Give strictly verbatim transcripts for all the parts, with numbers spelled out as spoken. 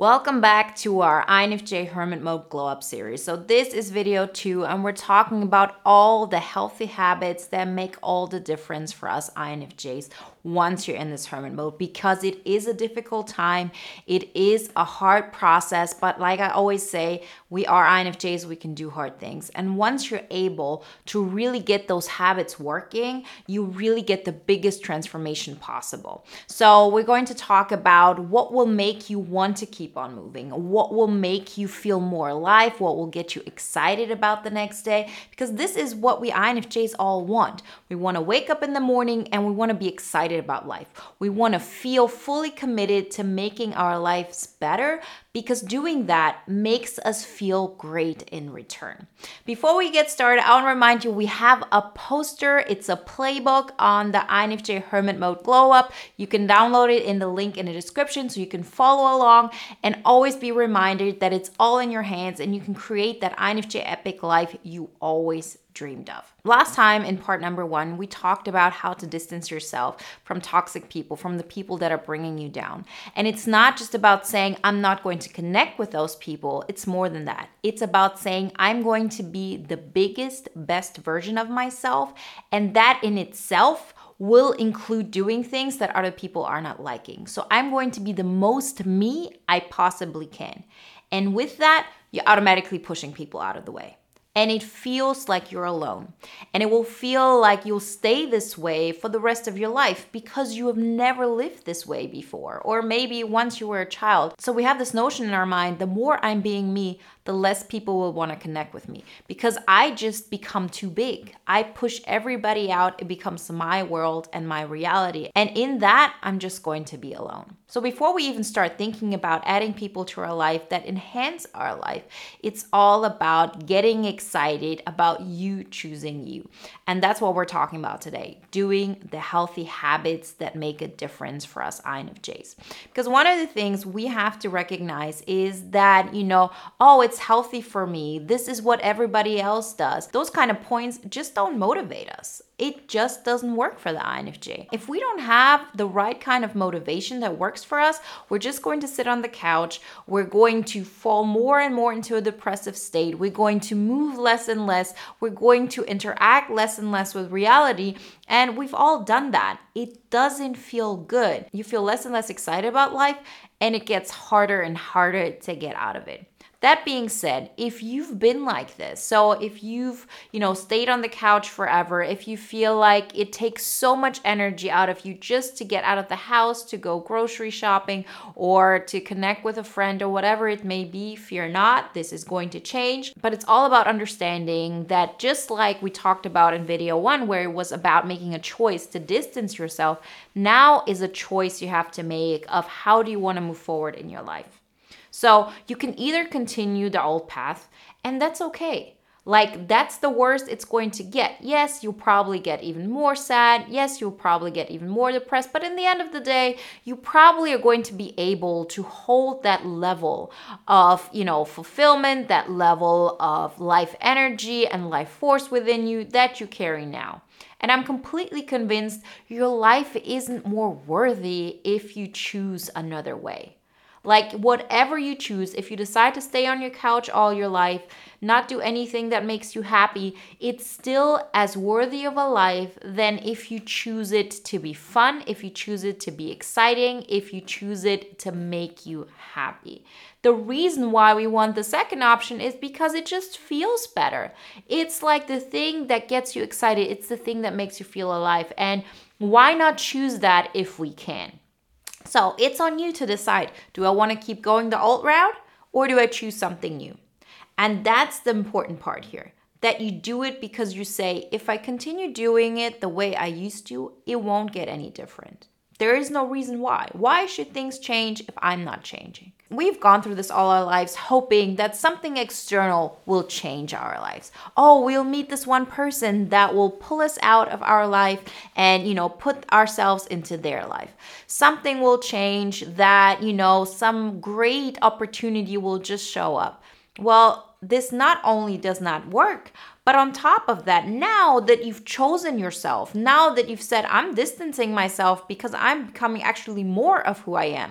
Welcome back to our I N F J Hermit Mode Glow Up series. So this is video two, and we're talking about all the healthy habits that make all the difference for us I N F Js once you're in this hermit mode, because it is a difficult time. It is a hard process, but like I always say, we are I N F Js, we can do hard things. And once you're able to really get those habits working, you really get the biggest transformation possible. So we're going to talk about what will make you want to keep on moving, what will make you feel more alive, what will get you excited about the next day, because this is what we I N F Js all want. We want to wake up in the morning and we want to be excited about life. We want to feel fully committed to making our lives better, because doing that makes us feel great in return. Before we get started, I want to remind you we have a poster. It's a playbook on the I N F J Hermit Mode Glow Up. You can download it in the link in the description so you can follow along and always be reminded that it's all in your hands and you can create that I N F J epic life you always dreamed of. Last time in part number one, we talked about how to distance yourself from toxic people, from the people that are bringing you down. And it's not just about saying, I'm not going to connect with those people. It's more than that. It's about saying, I'm going to be the biggest, best version of myself. And that in itself will include doing things that other people are not liking. So I'm going to be the most me I possibly can. And with that, you're automatically pushing people out of the way. And it feels like you're alone. And it will feel like you'll stay this way for the rest of your life because you have never lived this way before. Or maybe once you were a child. So we have this notion in our mind, the more I'm being me, the less people will want to connect with me. Because I just become too big. I push everybody out. It becomes my world and my reality. And in that, I'm just going to be alone. So before we even start thinking about adding people to our life that enhance our life, it's all about getting excited about you choosing you. And that's what we're talking about today, doing the healthy habits that make a difference for us I N F Js. Because one of the things we have to recognize is that, you know, oh, it's healthy for me. This is what everybody else does. Those kind of points just don't motivate us. It just doesn't work for the I N F J. If we don't have the right kind of motivation that works for us, we're just going to sit on the couch. We're going to fall more and more into a depressive state. We're going to move less and less. We're going to interact less and less with reality. And we've all done that. It doesn't feel good. You feel less and less excited about life, and it gets harder and harder to get out of it. That being said, if you've been like this, so if you've, you know, stayed on the couch forever, if you feel like it takes so much energy out of you just to get out of the house, to go grocery shopping, or to connect with a friend or whatever it may be, fear not, this is going to change. But it's all about understanding that, just like we talked about in video one, where it was about making a choice to distance yourself, now is a choice you have to make of how do you want to move forward in your life. So you can either continue the old path, and that's okay. Like, that's the worst it's going to get. Yes, you'll probably get even more sad. Yes, you'll probably get even more depressed. But in the end of the day, you probably are going to be able to hold that level of, you know, fulfillment, that level of life energy and life force within you that you carry now. And I'm completely convinced your life isn't more worthy if you choose another way. Like, whatever you choose, if you decide to stay on your couch all your life, not do anything that makes you happy, it's still as worthy of a life than if you choose it to be fun, if you choose it to be exciting, if you choose it to make you happy. The reason why we want the second option is because it just feels better. It's like the thing that gets you excited. It's the thing that makes you feel alive. And why not choose that if we can? So it's on you to decide, do I want to keep going the old route, or do I choose something new? And that's the important part here, that you do it because you say, if I continue doing it the way I used to, it won't get any different. There is no reason why. Why should things change if I'm not changing? We've gone through this all our lives hoping that something external will change our lives. Oh, we'll meet this one person that will pull us out of our life and, you know, put ourselves into their life. Something will change that, you know, some great opportunity will just show up. Well, this not only does not work, but on top of that, now that you've chosen yourself, now that you've said, I'm distancing myself because I'm becoming actually more of who I am,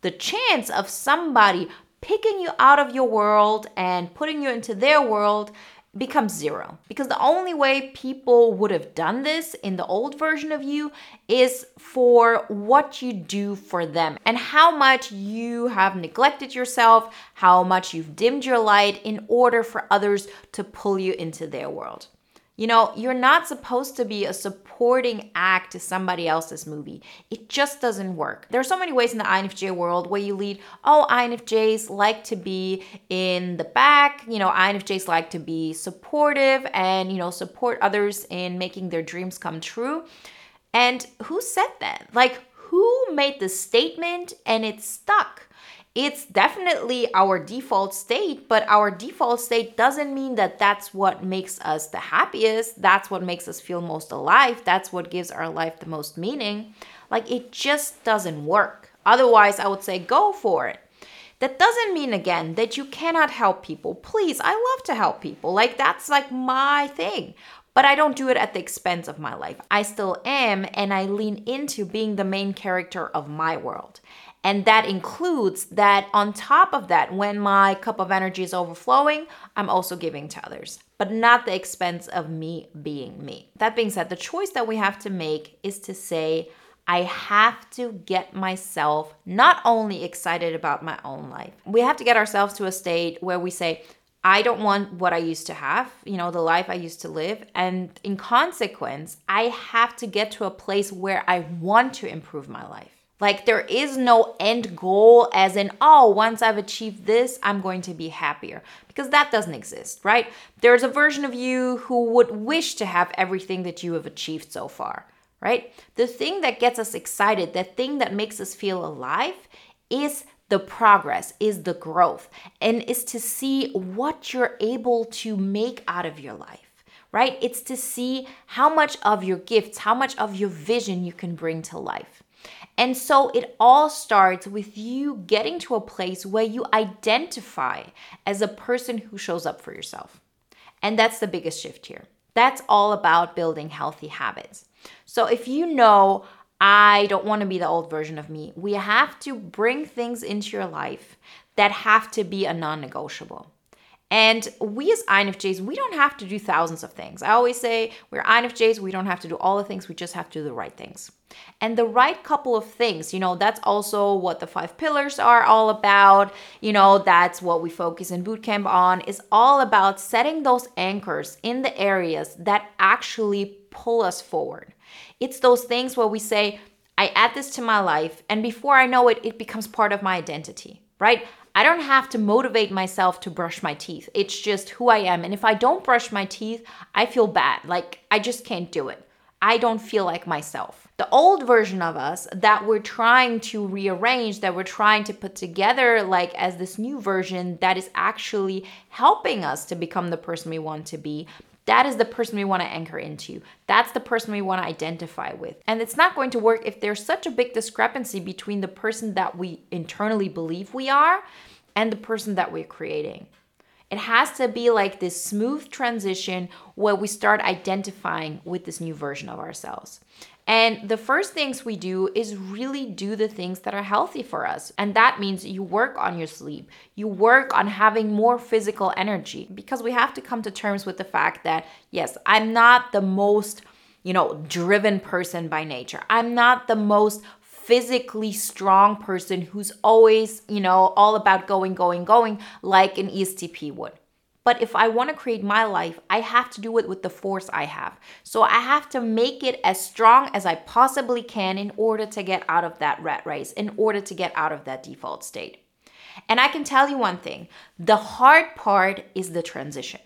the chance of somebody picking you out of your world and putting you into their world becomes zero. Because the only way people would have done this in the old version of you is for what you do for them and how much you have neglected yourself, how much you've dimmed your light in order for others to pull you into their world. You know, you're not supposed to be a supporting act to somebody else's movie. It just doesn't work. There are so many ways in the I N F J world where you lead, oh, I N F Js like to be in the back. You know, I N F Js like to be supportive and, you know, support others in making their dreams come true. And who said that? Like, who made the statement and it stuck? It's definitely our default state, but our default state doesn't mean that that's what makes us the happiest. That's what makes us feel most alive. That's what gives our life the most meaning. Like, it just doesn't work. Otherwise, I would say go for it. That doesn't mean, again, that you cannot help people. Please, I love to help people. Like, that's like my thing. But I don't do it at the expense of my life. I still am, and I lean into being the main character of my world. And that includes that on top of that, when my cup of energy is overflowing, I'm also giving to others, but not the expense of me being me. That being said, the choice that we have to make is to say, I have to get myself not only excited about my own life, we have to get ourselves to a state where we say, I don't want what I used to have, you know, the life I used to live. And in consequence, I have to get to a place where I want to improve my life. Like, there is no end goal as in, oh, once I've achieved this, I'm going to be happier. Because that doesn't exist, right? There's a version of you who would wish to have everything that you have achieved so far, right? The thing that gets us excited, the thing that makes us feel alive is the progress, is the growth, and is to see what you're able to make out of your life, right? It's to see how much of your gifts, how much of your vision you can bring to life. And so it all starts with you getting to a place where you identify as a person who shows up for yourself. And that's the biggest shift here. That's all about building healthy habits. So if you know, I don't want to be the old version of me, we have to bring things into your life that have to be a non-negotiable. And we as I N F Js, we don't have to do thousands of things. I always say we're I N F Js, we don't have to do all the things, we just have to do the right things. And the right couple of things, you know, that's also what the five pillars are all about. You know, that's what we focus in bootcamp on, is all about setting those anchors in the areas that actually pull us forward. It's those things where we say, I add this to my life, and before I know it, it becomes part of my identity, right? I don't have to motivate myself to brush my teeth. It's just who I am. And if I don't brush my teeth, I feel bad. Like, I just can't do it. I don't feel like myself. The old version of us that we're trying to rearrange, that we're trying to put together like as this new version that is actually helping us to become the person we want to be, that is the person we want to anchor into. That's the person we want to identify with. And it's not going to work if there's such a big discrepancy between the person that we internally believe we are and the person that we're creating. It has to be like this smooth transition where we start identifying with this new version of ourselves. And the first things we do is really do the things that are healthy for us. And that means you work on your sleep. You work on having more physical energy, because we have to come to terms with the fact that, yes, I'm not the most, you know, driven person by nature. I'm not the most physically strong person who's always, you know, all about going, going, going like an E S T P would. But if I want to create my life, I have to do it with the force I have. So I have to make it as strong as I possibly can in order to get out of that rat race, in order to get out of that default state. And I can tell you one thing, the hard part is the transition.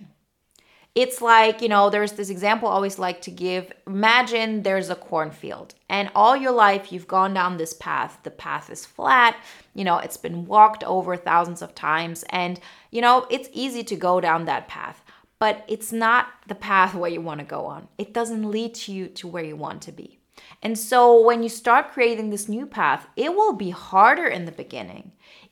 It's like, you know, there's this example I always like to give. Imagine there's a cornfield and all your life you've gone down this path. The path is flat, you know, it's been walked over thousands of times, and, you know, it's easy to go down that path, but it's not the path where you want to go on. It doesn't lead you to where you want to be. And so when you start creating this new path, it will be harder in the beginning.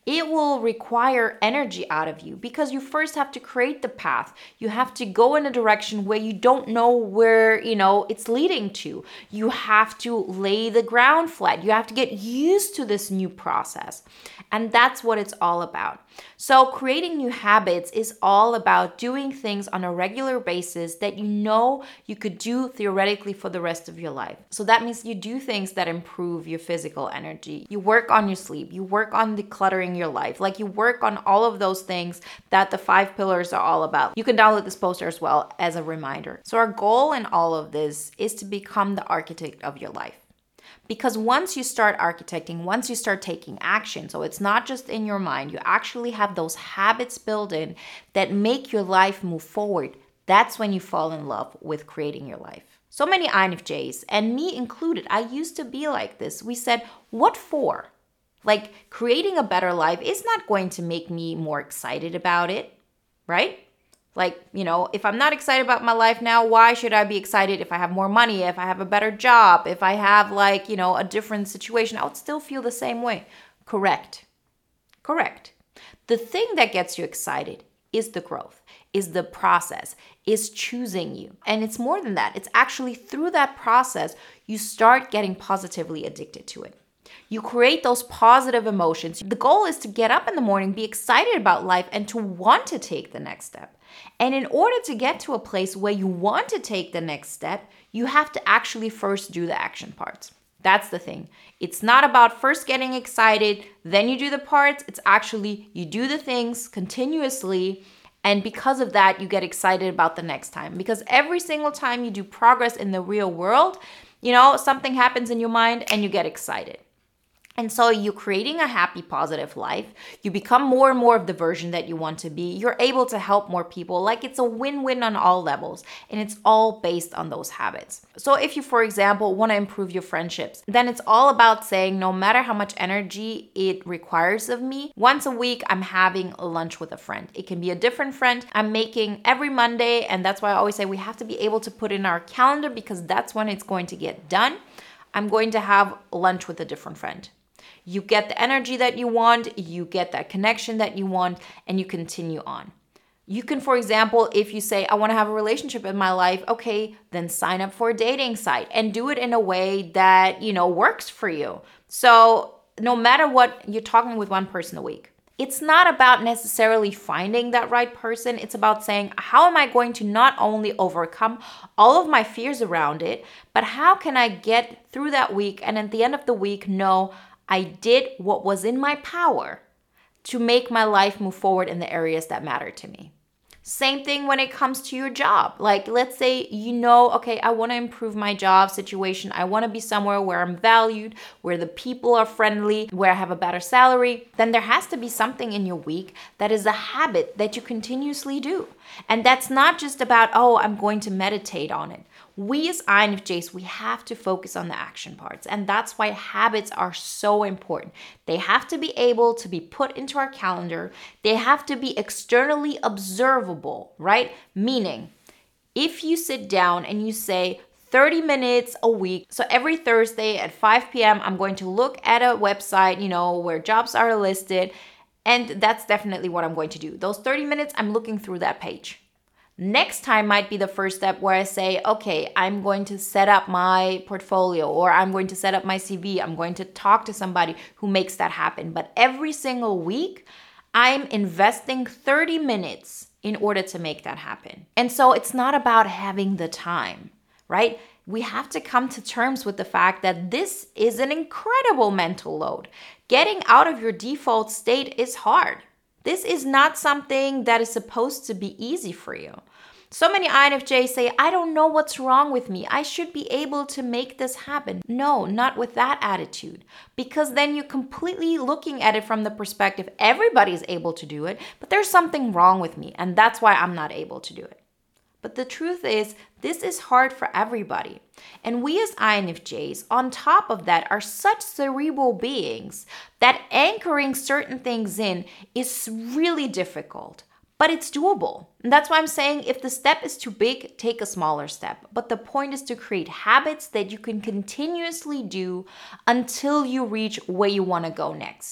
it will require energy out of you because you first have to create the path. You have to go in a direction where you don't know where, you know, it's leading to. You have to lay the ground flat. You have to get used to this new process. And that's what it's all about. So creating new habits is all about doing things on a regular basis that you know you could do theoretically for the rest of your life. So that means you do things that improve your physical energy. You work on your sleep. You work on decluttering your life. Like you work on all of those things that the five pillars are all about. You can download this poster as well as a reminder. So our goal in all of this is to become the architect of your life. Because once you start architecting, once you start taking action, so it's not just in your mind, you actually have those habits built in that make your life move forward. That's when you fall in love with creating your life. So many I N F Js, and me included, I used to be like this. We said, what for? Like creating a better life is not going to make me more excited about it, right? Like, you know, if I'm not excited about my life now, why should I be excited if I have more money, if I have a better job, if I have like, you know, a different situation? I would still feel the same way. Correct. Correct. The thing that gets you excited is the growth, is the process, is choosing you. And it's more than that. It's actually through that process, you start getting positively addicted to it. You create those positive emotions. The goal is to get up in the morning, be excited about life, and to want to take the next step. And in order to get to a place where you want to take the next step, you have to actually first do the action parts. That's the thing. It's not about first getting excited, then you do the parts. It's actually you do the things continuously. And because of that, you get excited about the next time. Because every single time you do progress in the real world, you know, something happens in your mind and you get excited. And so you're creating a happy, positive life. You become more and more of the version that you want to be. You're able to help more people. Like it's a win-win on all levels. And it's all based on those habits. So if you, for example, want to improve your friendships, then it's all about saying no matter how much energy it requires of me, once a week, I'm having lunch with a friend. It can be a different friend I'm making every Monday. And that's why I always say we have to be able to put in our calendar because that's when it's going to get done. I'm going to have lunch with a different friend. You get the energy that you want, you get that connection that you want, and you continue on. You can, for example, if you say, I want to have a relationship in my life, okay, then sign up for a dating site and do it in a way that, you know, works for you. So no matter what, you're talking with one person a week. It's not about necessarily finding that right person. It's about saying, how am I going to not only overcome all of my fears around it, but how can I get through that week and at the end of the week know I did what was in my power to make my life move forward in the areas that matter to me. Same thing when it comes to your job. Like, let's say you know, okay, I want to improve my job situation. I want to be somewhere where I'm valued, where the people are friendly, where I have a better salary. Then there has to be something in your week that is a habit that you continuously do. And that's not just about, oh, I'm going to meditate on it. We as I N F Js, we have to focus on the action parts. And that's why habits are so important. They have to be able to be put into our calendar. They have to be externally observable, right? Meaning, if you sit down and you say thirty minutes a week, so every Thursday at five p.m., I'm going to look at a website, you know, where jobs are listed. And that's definitely what I'm going to do. Those thirty minutes, I'm looking through that page. Next time might be the first step where I say, okay, I'm going to set up my portfolio or I'm going to set up my C V. I'm going to talk to somebody who makes that happen. But every single week, I'm investing thirty minutes in order to make that happen. And so it's not about having the time, right? We have to come to terms with the fact that this is an incredible mental load. Getting out of your default state is hard. This is not something that is supposed to be easy for you. So many I N F Js say, I don't know what's wrong with me. I should be able to make this happen. No, not with that attitude. Because then you're completely looking at it from the perspective, everybody's able to do it, but there's something wrong with me. And that's why I'm not able to do it. But the truth is, this is hard for everybody. And we as I N F Js, on top of that, are such cerebral beings that anchoring certain things in is really difficult, but it's doable. And that's why I'm saying if the step is too big, take a smaller step. But the point is to create habits that you can continuously do until you reach where you want to go next.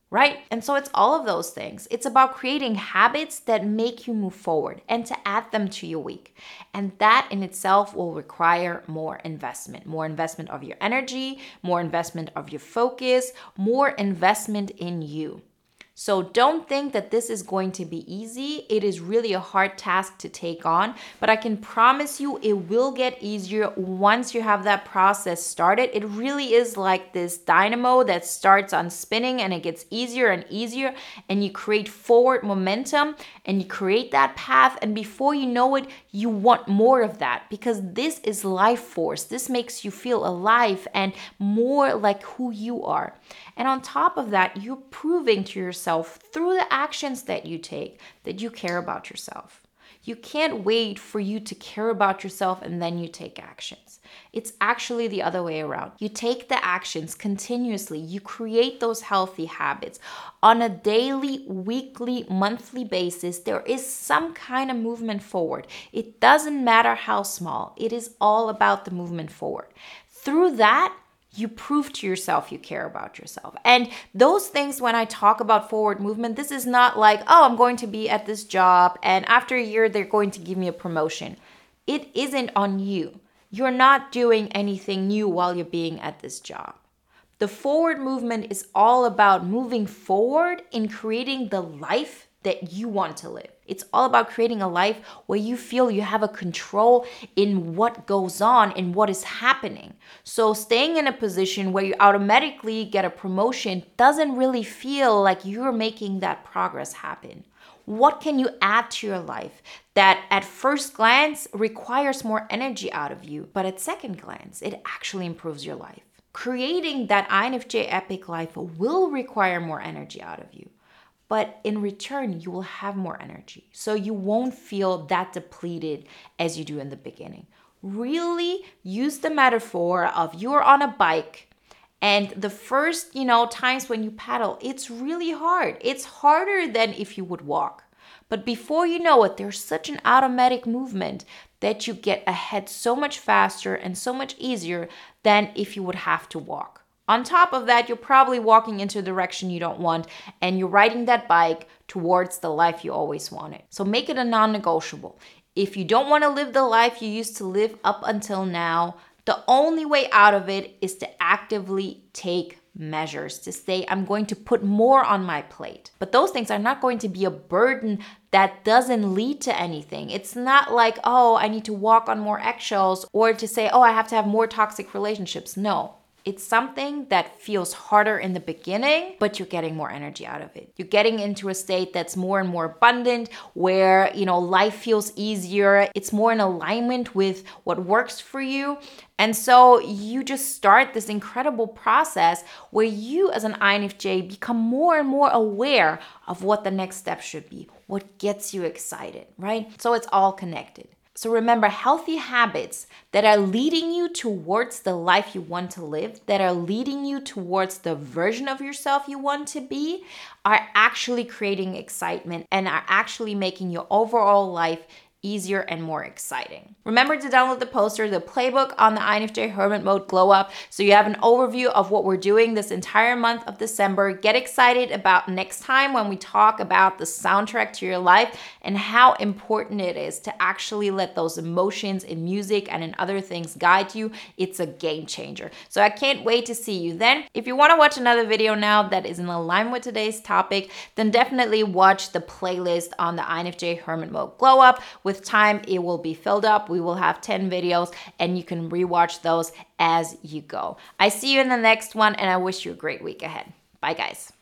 right? And so it's all of those things. It's about creating habits that make you move forward and to add them to your week. And that in itself will require more investment, more investment of your energy, more investment of your focus, more investment in you. So don't think that this is going to be easy. It is really a hard task to take on, but I can promise you it will get easier once you have that process started. It really is like this dynamo that starts on spinning and it gets easier and easier, and you create forward momentum and you create that path, and before you know it, you want more of that because this is life force. This makes you feel alive and more like who you are. And on top of that, you're proving to yourself through the actions that you take that you care about yourself. You can't wait for you to care about yourself and then you take actions. It's actually the other way around. You take the actions continuously. You create those healthy habits on a daily, weekly, monthly basis. There is some kind of movement forward. It doesn't matter how small. It is all about the movement forward. Through that, you prove to yourself you care about yourself. And those things, when I talk about forward movement, this is not like, oh, I'm going to be at this job and after a year, they're going to give me a promotion. It isn't on you. You're not doing anything new while you're being at this job. The forward movement is all about moving forward in creating the life that you want to live. It's all about creating a life where you feel you have a control in what goes on and what is happening. So staying in a position where you automatically get a promotion doesn't really feel like you're making that progress happen. What can you add to your life that at first glance requires more energy out of you, but at second glance, it actually improves your life? Creating that I N F J epic life will require more energy out of you. But in return, you will have more energy. So you won't feel that depleted as you do in the beginning. Really use the metaphor of you're on a bike and the first, you know, times when you paddle, it's really hard. It's harder than if you would walk. But before you know it, there's such an automatic movement that you get ahead so much faster and so much easier than if you would have to walk. On top of that, you're probably walking into a direction you don't want and you're riding that bike towards the life you always wanted. So make it a non-negotiable. If you don't want to live the life you used to live up until now, the only way out of it is to actively take measures to say, I'm going to put more on my plate. But those things are not going to be a burden that doesn't lead to anything. It's not like, oh, I need to walk on more eggshells or to say, oh, I have to have more toxic relationships. No. It's something that feels harder in the beginning, but you're getting more energy out of it. You're getting into a state that's more and more abundant, where, you know, life feels easier. It's more in alignment with what works for you. And so you just start this incredible process where you as an I N F J become more and more aware of what the next step should be, what gets you excited, right? So it's all connected. So remember, healthy habits that are leading you towards the life you want to live, that are leading you towards the version of yourself you want to be, are actually creating excitement and are actually making your overall life easier and more exciting. Remember to download the poster, the playbook on the I N F J Hermit Mode Glow Up, so you have an overview of what we're doing this entire month of December. Get excited about next time when we talk about the soundtrack to your life and how important it is to actually let those emotions in music and in other things guide you. It's a game changer. So I can't wait to see you then. If you want to watch another video now that is in alignment with today's topic, then definitely watch the playlist on the I N F J Hermit Mode Glow Up. With time, it will be filled up. We will have ten videos and you can rewatch those as you go. I see you in the next one and I wish you a great week ahead. Bye, guys.